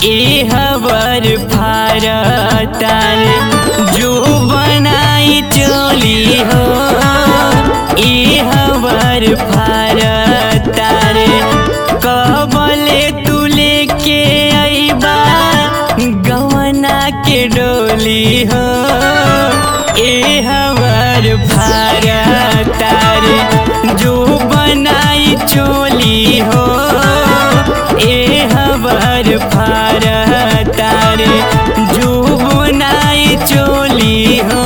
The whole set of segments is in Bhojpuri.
एहवर फारतार जो बनाई चोली हो। एहवर फारतार कबले तू लेके आईबा गवना के डोली हो। एहवर फारतार जो बनाई चोली हो। एहवर फारतार जो बनाई चोली हो।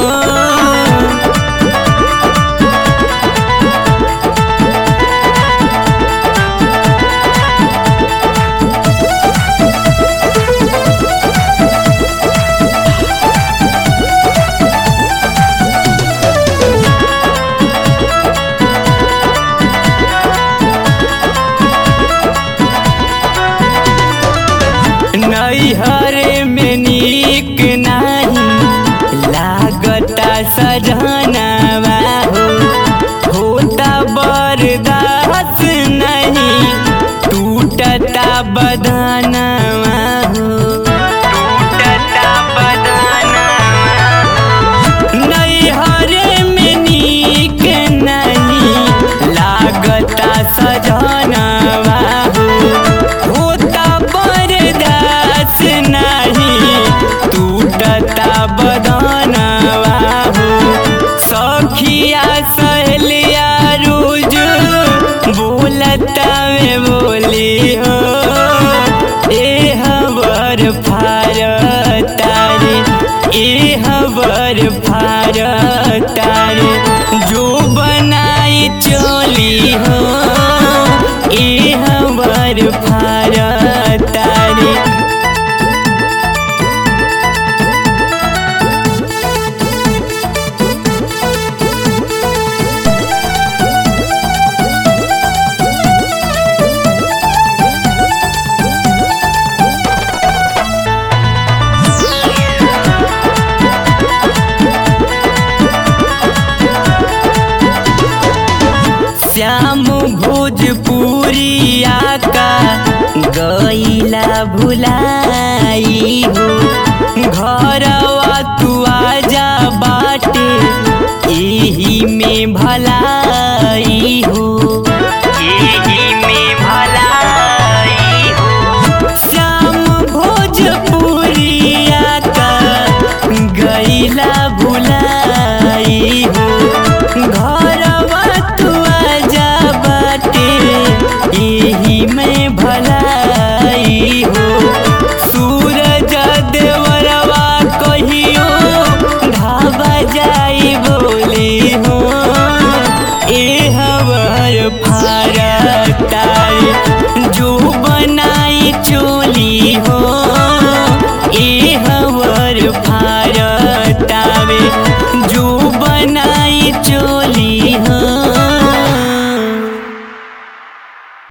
नैहर में नीक नहीं लागता सजनवा हो। होता बर्दाश्त नहीं टूटता बदनवा हो। टूटता बदनवा नैहर में नीक नहीं लागता सजनवा हो। नहीं टूटता बदनवा हो। सखिया सहेलिया रोज बोलता में बोली हो। एहवर फारतार एहवर फारतार जो बनाई चोली हो। एहवर फारतार श्याम भोजपुरिया का गईला भुलाई हो। घरवा तू आजा बाटे एही में भलाई हो। एही में भलाई हो। श्याम भोजपुरिया का गईला भुलाई हो।